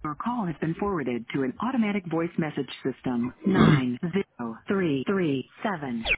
Your call has been forwarded to an automatic voice message system. 903337.